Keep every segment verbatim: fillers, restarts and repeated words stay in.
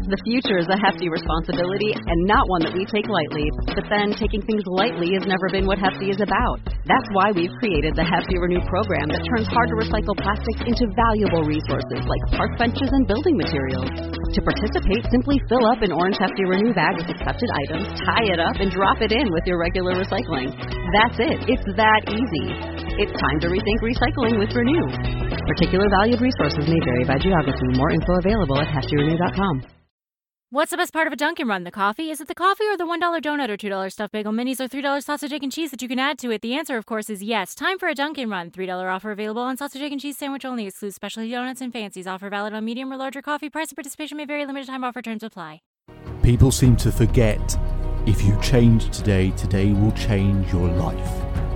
The future is a hefty responsibility and not one that we take lightly. But then, taking things lightly has never been what Hefty is about. That's why we've created the Hefty Renew program that turns hard-to-recycle plastics into valuable resources like park benches and building materials. To participate, simply fill up an orange Hefty Renew bag with accepted items, tie it up, and drop it in with your regular recycling. That's it. It's that easy. It's time to rethink recycling with Renew. Particular valued resources may vary by geography. More info available at hefty renew dot com. What's the best part of a Dunkin' Run? The coffee? Is it the coffee or the one dollar donut or two dollar stuffed bagel minis or three dollar sausage, egg, and cheese that you can add to it? The answer, of course, is yes. Time for a Dunkin' Run. three dollar offer available on sausage, egg, and cheese sandwich only. Excludes specialty donuts and fancies. Offer valid on medium or larger coffee. Price and participation may vary. Limited time offer. Terms apply. People seem to forget, if you change today, today will change your life.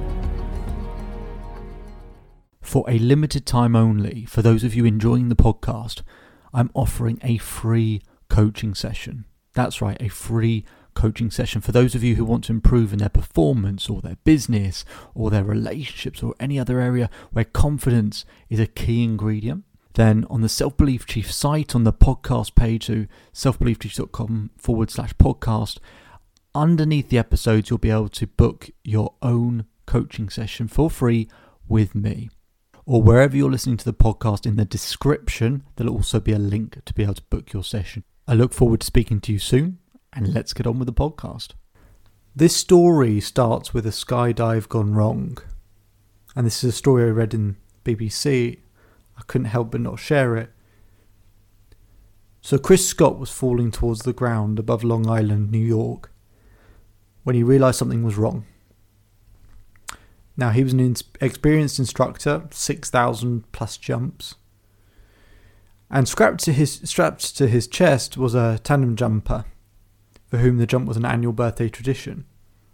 For a limited time only, for those of you enjoying the podcast, I'm offering a free coaching session. That's right, a free coaching session for those of you who want to improve in their performance or their business or their relationships or any other area where confidence is a key ingredient. Then on the Self-Belief Chief site, on the podcast page, so selfbeliefchief.com forward slash podcast, underneath the episodes, you'll be able to book your own coaching session for free with me. Or wherever you're listening to the podcast, in the description, there'll also be a link to be able to book your session. I look forward to speaking to you soon, and let's get on with the podcast. This story starts with a skydive gone wrong. And this is a story I read in B B C. I couldn't help but not share it. So Chris Scott was falling towards the ground above Long Island, New York, when he realised something was wrong. Now, he was an experienced instructor, six thousand plus jumps. And strapped to his strapped to his chest was a tandem jumper, for whom the jump was an annual birthday tradition.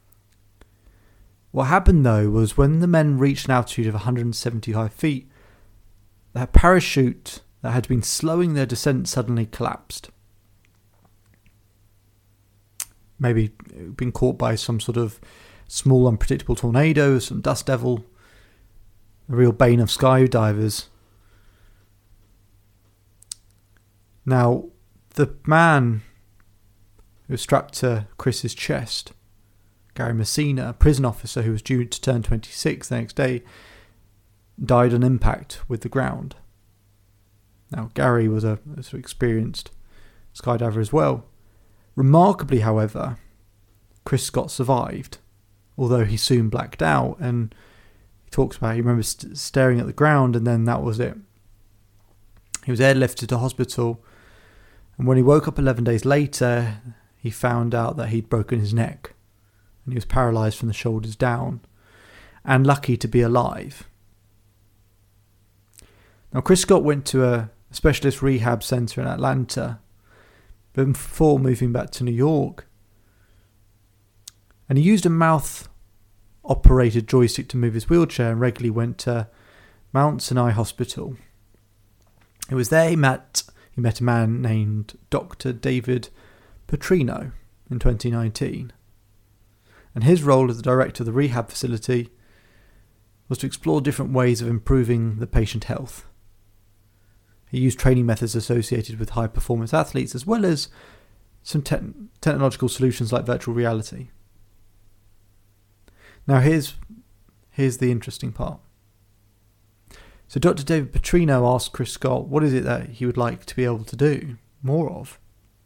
What happened though was when the men reached an altitude of one hundred seventy-five feet, their parachute that had been slowing their descent suddenly collapsed. Maybe been caught by some sort of small unpredictable tornado, some dust devil, a real bane of skydivers. Now, the man who was strapped to Chris's chest, Gary Messina, a prison officer who was due to turn twenty-six the next day, died on impact with the ground. Now, Gary was a, a sort of experienced skydiver as well. Remarkably, however, Chris Scott survived, although he soon blacked out, and he talks about, he remembers st- staring at the ground, and then that was it. He was airlifted to hospital, and when he woke up eleven days later, he found out that he'd broken his neck, and he was paralysed from the shoulders down, and lucky to be alive. Now, Chris Scott went to a specialist rehab centre in Atlanta before moving back to New York, and he used a mouth-operated joystick to move his wheelchair and regularly went to Mount Sinai Hospital. It was there he met he met a man named Doctor David Petrino in twenty nineteen. And his role as the director of the rehab facility was to explore different ways of improving the patient health. He used training methods associated with high-performance athletes, as well as some te- technological solutions like virtual reality. Now here's here's the interesting part. So Doctor David Petrino asked Chris Scott what is it that he would like to be able to do more of.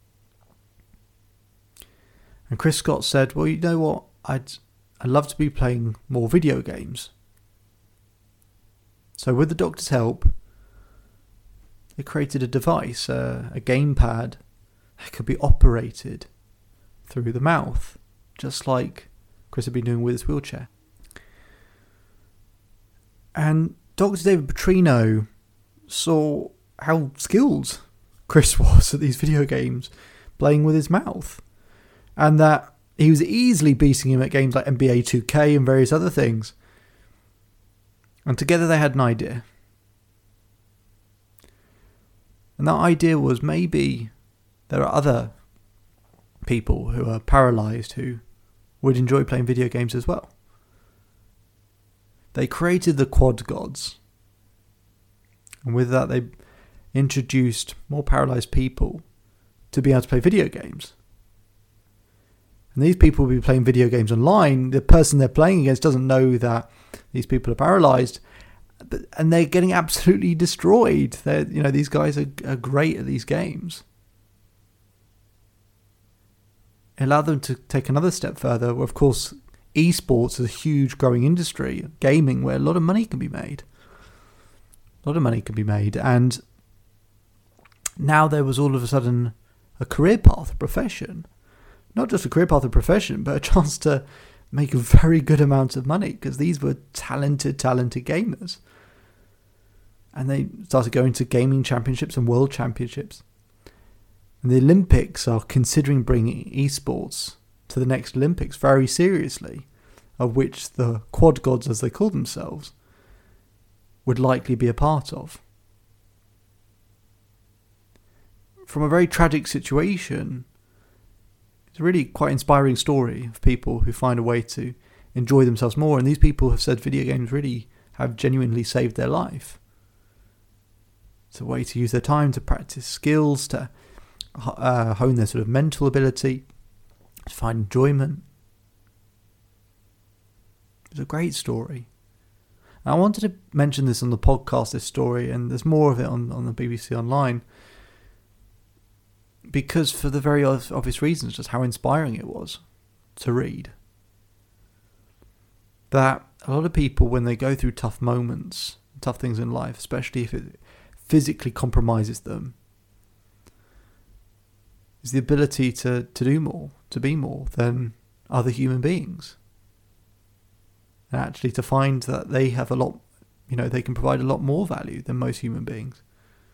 And Chris Scott said, well, you know what, I'd I'd love to be playing more video games. So with the doctor's help, they created a device, a, a gamepad that could be operated through the mouth, just like Chris had been doing with his wheelchair. And Doctor David Petrino saw how skilled Chris was at these video games, playing with his mouth, and that he was easily beating him at games like N B A two K and various other things. And together they had an idea. And that idea was, maybe there are other people who are paralysed who would enjoy playing video games as well. They created the Quad Gods. And with that, they introduced more paralysed people to be able to play video games. And these people will be playing video games online. The person they're playing against doesn't know that these people are paralyzed, and they're getting absolutely destroyed. They're, you know, these guys are, are great at these games. Allow them to take another step further. Of course, esports is a huge growing industry, gaming, where a lot of money can be made. A lot of money can be made. And now there was all of a sudden a career path, a profession. Not just a career path, a profession, but a chance to make a very good amount of money, because these were talented, talented gamers. And they started going to gaming championships and world championships. And the Olympics are considering bringing esports to the next Olympics very seriously, of which the quad gods, as they call themselves, would likely be a part of. From a very tragic situation, it's a really quite inspiring story of people who find a way to enjoy themselves more. And these people have said video games really have genuinely saved their life. It's a way to use their time to practice skills, to uh, hone their sort of mental ability, to find enjoyment. It's a great story. And I wanted to mention this on the podcast, this story, and there's more of it on, on the B B C Online, because for the very obvious reasons, just how inspiring it was to read. That a lot of people, when they go through tough moments, tough things in life, especially if it physically compromises them, is the ability to, to do more, to be more than other human beings. And actually to find that they have a lot, you know, they can provide a lot more value than most human beings.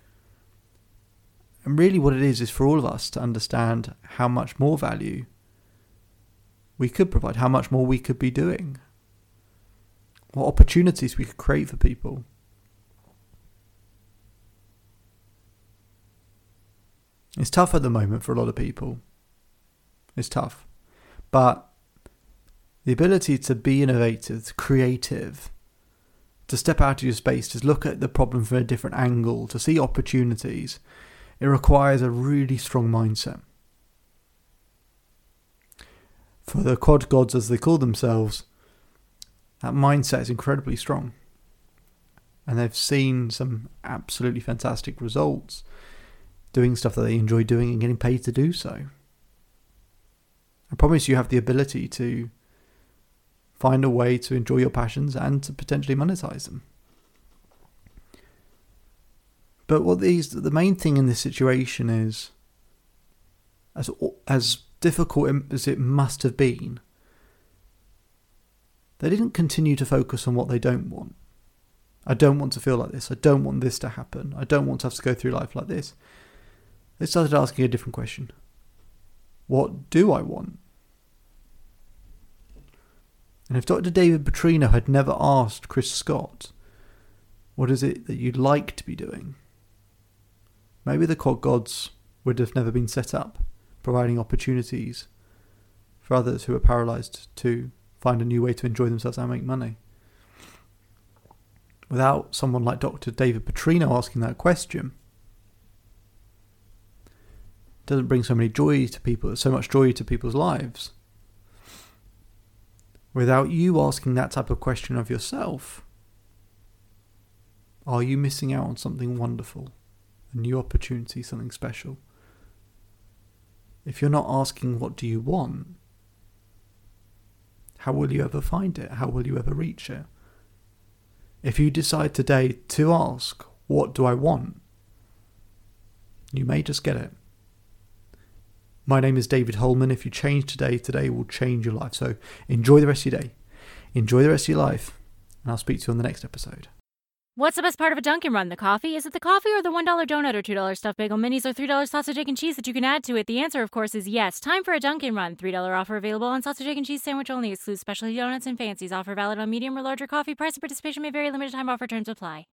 And really what it is, is for all of us to understand how much more value we could provide, how much more we could be doing, what opportunities we could create for people. It's tough at the moment for a lot of people. It's tough. But the ability to be innovative, creative, to step out of your space, to look at the problem from a different angle, to see opportunities, it requires a really strong mindset. For the quad gods, as they call themselves, that mindset is incredibly strong. And they've seen some absolutely fantastic results doing stuff that they enjoy doing and getting paid to do so. I promise you have the ability to find a way to enjoy your passions and to potentially monetize them. But what these, the main thing in this situation is, as as difficult as it must have been, they didn't continue to focus on what they don't want. I don't want to feel like this. I don't want this to happen. I don't want to have to go through life like this. They started asking a different question. What do I want? And if Doctor David Petrino had never asked Chris Scott, what is it that you'd like to be doing? Maybe the quad gods would have never been set up, providing opportunities for others who are paralysed to find a new way to enjoy themselves and make money. Without someone like Doctor David Petrino asking that question, it doesn't bring so many joy to people, so much joy to people's lives. Without you asking that type of question of yourself, are you missing out on something wonderful, a new opportunity, something special? If you're not asking what do you want, how will you ever find it? How will you ever reach it? If you decide today to ask, what do I want? You may just get it. My name is David Holman. If you change today, today will change your life. So enjoy the rest of your day. Enjoy the rest of your life. And I'll speak to you on the next episode. What's the best part of a Dunkin' Run? The coffee? Is it the coffee or the one dollar donut or two dollar stuffed bagel minis or three dollar sausage, egg, and cheese that you can add to it? The answer, of course, is yes. Time for a Dunkin' Run. three dollar offer available on sausage, egg, and cheese sandwich only. Excludes specialty donuts and fancies. Offer valid on medium or larger coffee. Price and participation may vary. Limited time offer. Terms apply.